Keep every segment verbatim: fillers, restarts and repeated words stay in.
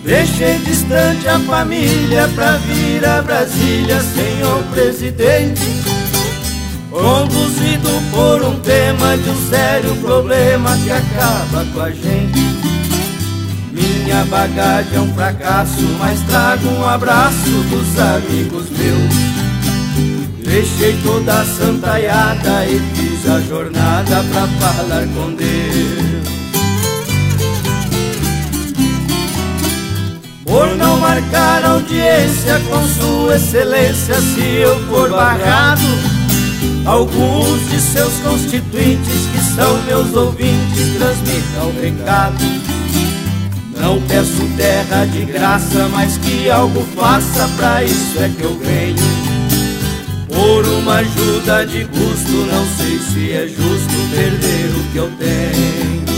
Deixei distante a família pra vir a Brasília, senhor presidente, conduzido por um tema de um sério problema que acaba com a gente. Minha bagagem é um fracasso, mas trago um abraço dos amigos meus. Deixei toda a santaiada e fiz a jornada pra falar com Deus. Por não marcar audiência com sua excelência, se eu for barrado, alguns de seus constituintes, que são meus ouvintes, transmitam o recado. Não peço terra de graça, mas que algo faça, pra isso é que eu venho. Por uma ajuda de custo, não sei se é justo perder o que eu tenho.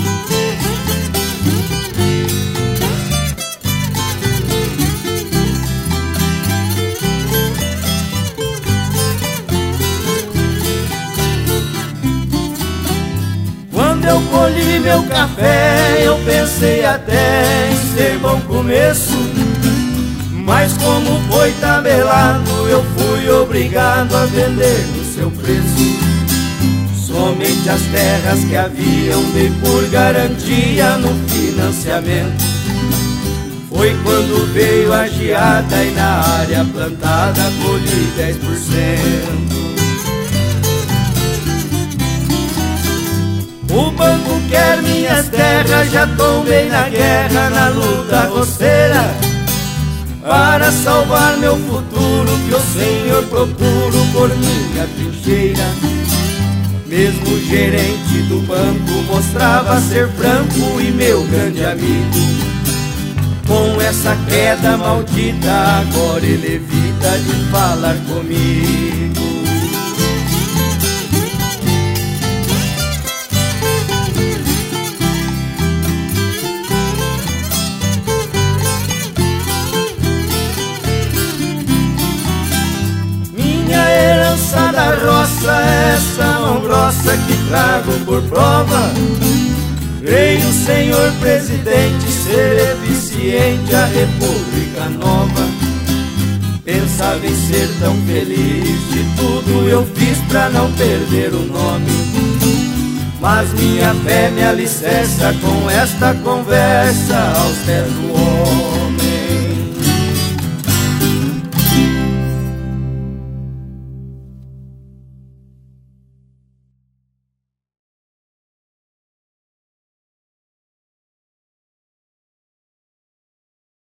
Quando eu colhi meu café, eu pensei até em ser bom começo, mas como foi tabelado, eu fui obrigado a vender no seu preço. Somente as terras que haviam dei por garantia no financiamento. Foi quando veio a geada e na área plantada colhi dez por cento. O banco quer minhas terras, já tombei na guerra, na luta roceira, para salvar meu futuro, que o Senhor procuro por minha trincheira. Mesmo o gerente do banco mostrava ser franco e meu grande amigo. Com essa queda maldita, agora ele evita de falar comigo. Da roça, essa mão grossa que trago por prova. Creio, senhor presidente, ser eficiente a República Nova. Pensava em ser tão feliz, de tudo eu fiz pra não perder o nome. Mas minha fé me alicerça com esta conversa aos pés do homem.